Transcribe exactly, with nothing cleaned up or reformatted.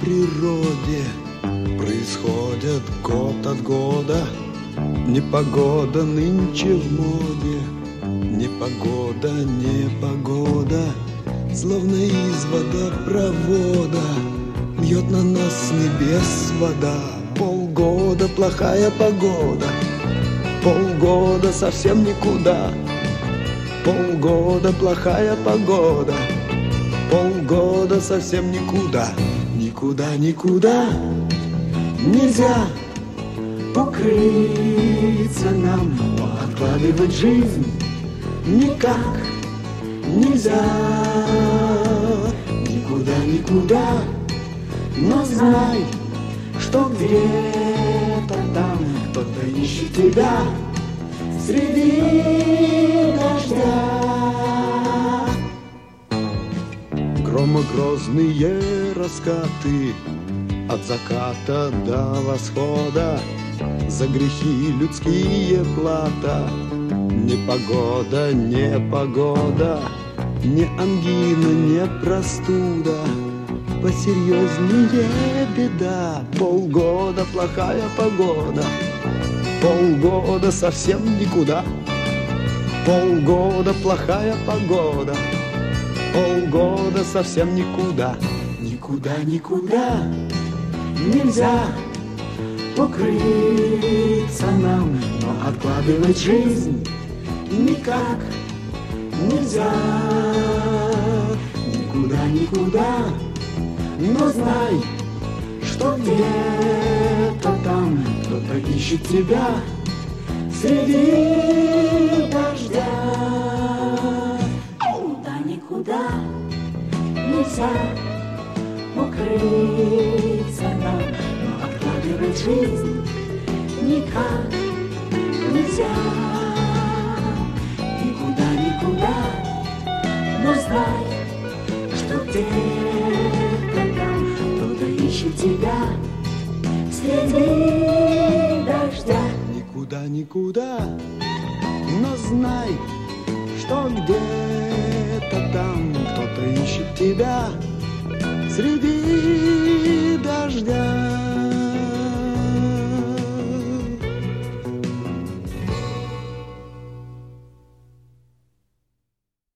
природе происходят год от года. Непогода нынче в моде, непогода, непогода, словно из водопровода льет на нас с небес вода. Полгода плохая погода, полгода совсем никуда. Полгода плохая погода, полгода совсем никуда. Никуда, никуда нельзя укрыться нам, но откладывать жизнь никак нельзя. Никуда, никуда, но знай, что где-то там кто-то ищет тебя среди дождя. Громогрозные раскаты от заката до восхода, за грехи людские плата. Непогода, непогода, не ангина, не простуда, посерьезнее беда. Полгода плохая погода, полгода совсем никуда. Полгода плохая погода, полгода совсем никуда. Никуда, никуда нельзя укрыться нам, но откладывать жизнь никак нельзя. Никуда, никуда, но знай, что где-то там кто-то ищет тебя среди дождя. Никуда, никуда нельзя укрыться нам, но откладывать жизнь никак нельзя. Никуда, никуда, но знай, что где-то там кто-то ищет тебя среди дождя. Никуда, никуда, но знай, что где-то там кто-то ищет тебя среди дождя.